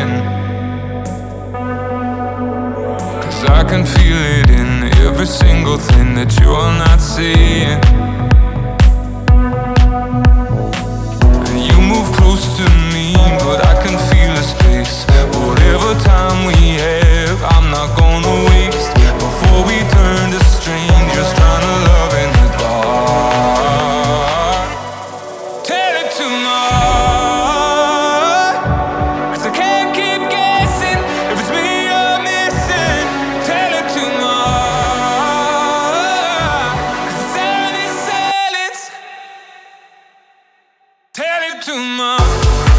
again. 'Cause I can feel it in every single thing that you're not seeing. And you move close to me, but I can feel the space. Whatever time we have, I'm not gonna waste before we turn to strangers trying to love in the dark. Tell it to my heart, 'cause I can't keep guessing if it's me you're missing. Tell it to my heart, 'cause the sound is silence. Tell it to my